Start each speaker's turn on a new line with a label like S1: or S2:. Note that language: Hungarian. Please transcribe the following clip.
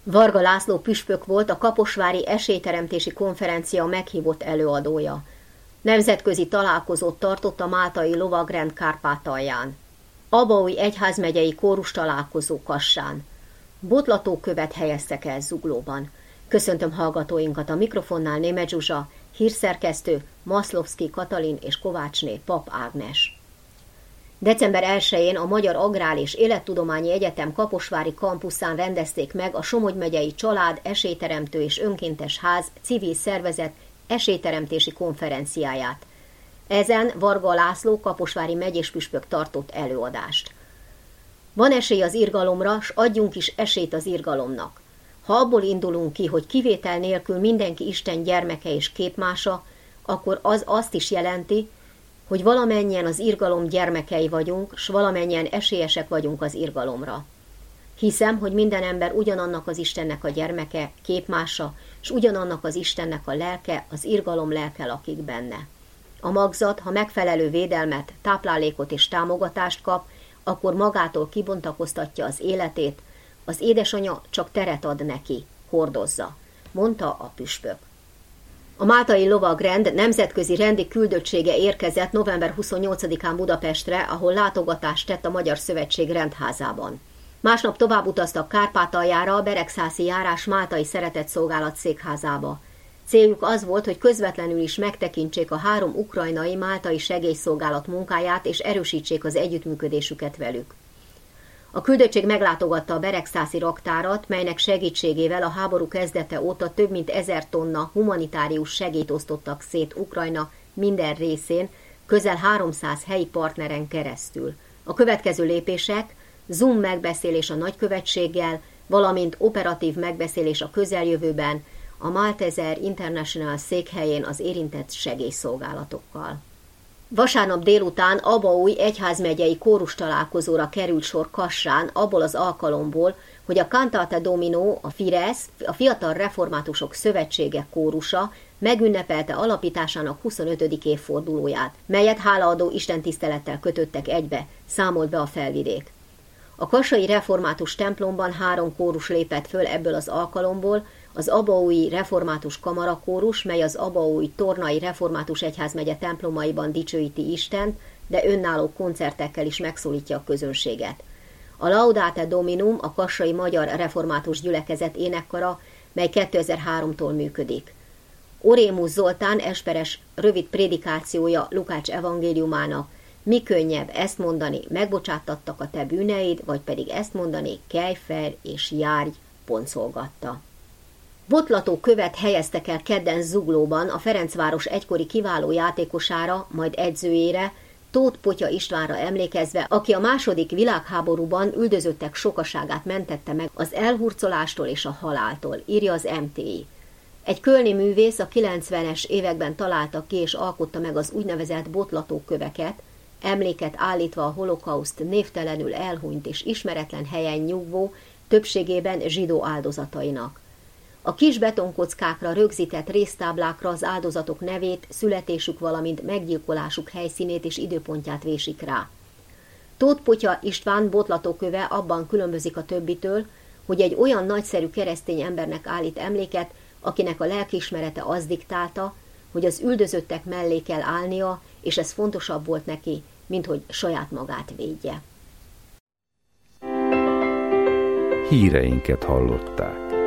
S1: Varga László püspök volt a kaposvári esélyteremtési konferencia meghívott előadója. Nemzetközi találkozót tartott a máltai lovagrend Kárpátalján. Abaúj egyházmegyei kórus találkozó Kassán. Botlatókövet helyeztek el Zuglóban. Köszöntöm hallgatóinkat, a mikrofonnál Németh Zsuzsa, hírszerkesztő Maszlovszky Katalin és Kovácsné Pap Ágnes. December 1-én a Magyar Agrár és Élettudományi Egyetem kaposvári kampuszán rendezték meg a Somogy megyei Család, Esélyteremtő és Önkéntes Ház civil szervezet esélyteremtési konferenciáját. Ezen Varga László kaposvári megyéspüspök tartott előadást. Van esély az irgalomra, s adjunk is esélyt az irgalomnak. Ha abból indulunk ki, hogy kivétel nélkül mindenki Isten gyermeke és képmása, akkor az azt is jelenti, hogy valamennyien az irgalom gyermekei vagyunk, s valamennyien esélyesek vagyunk az irgalomra. Hiszem, hogy minden ember ugyanannak az Istennek a gyermeke, képmása, s ugyanannak az Istennek a lelke, az irgalom lelke lakik benne. A magzat, ha megfelelő védelmet, táplálékot és támogatást kap, akkor magától kibontakoztatja az életét, az édesanya csak teret ad neki, hordozza, mondta a püspök. A máltai lovagrend nemzetközi rendi küldöttsége érkezett november 28-án Budapestre, ahol látogatást tett a Magyar Szövetség rendházában. Másnap tovább utaztak Kárpátaljára, a Beregszászi járás máltai szeretetszolgálat székházába. Céljuk az volt, hogy közvetlenül is megtekintsék a 3 ukrajnai máltai segélyszolgálat munkáját és erősítsék az együttműködésüket velük. A küldöttség meglátogatta a Beregszászi raktárat, melynek segítségével a háború kezdete óta több mint 1000 tonna humanitárius segélyt osztottak szét Ukrajna minden részén, közel 300 helyi partneren keresztül. A következő lépések: Zoom megbeszélés a nagykövetséggel, valamint operatív megbeszélés a közeljövőben a Malteser International székhelyén az érintett segélyszolgálatokkal. Vasárnap délután Abaúj egyházmegyei kórus találkozóra került sor Kassán, abból az alkalomból, hogy a Cantate Domino, a Fidesz, a Fiatal Reformátusok Szövetsége kórusa megünnepelte alapításának 25. évfordulóját, melyet hálaadó istentisztelettel kötöttek egybe, számolt be a Felvidék. A kassai református templomban 3 kórus lépett föl ebből az alkalomból, az abaúji református kamarakórus, mely az abaúj tornai református egyházmegye templomaiban dicsőíti Istent, de önálló koncertekkel is megszólítja a közönséget. A Laudate Dominum, a kassai magyar református gyülekezet énekkara, mely 2003-tól működik. Orémus Zoltán esperes rövid prédikációja Lukács evangéliumának: mi könnyebb ezt mondani, megbocsáttattak a te bűneid, vagy pedig ezt mondani, kelj fel és járj, boncolgatta. Botlatókövet helyeztek el kedden Zuglóban a Ferencváros egykori kiváló játékosára, majd edzőjére, Tóth Potya Istvánra emlékezve, aki a II. Világháborúban üldözöttek sokaságát mentette meg az elhurcolástól és a haláltól, írja az MTI. Egy kölni művész a 90-es években találta ki és alkotta meg az úgynevezett botlatóköveket, emléket állítva a holokauszt névtelenül elhunyt és ismeretlen helyen nyugvó, többségében zsidó áldozatainak. A kis betonkockákra rögzített résztáblákra az áldozatok nevét, születésük, valamint meggyilkolásuk helyszínét és időpontját vésik rá. Tóth Potya István botlatóköve abban különbözik a többitől, hogy egy olyan nagyszerű keresztény embernek állít emléket, akinek a lelkiismerete az diktálta, hogy az üldözöttek mellé kell állnia, és ez fontosabb volt neki, mint hogy saját magát védje.
S2: Híreinket hallották.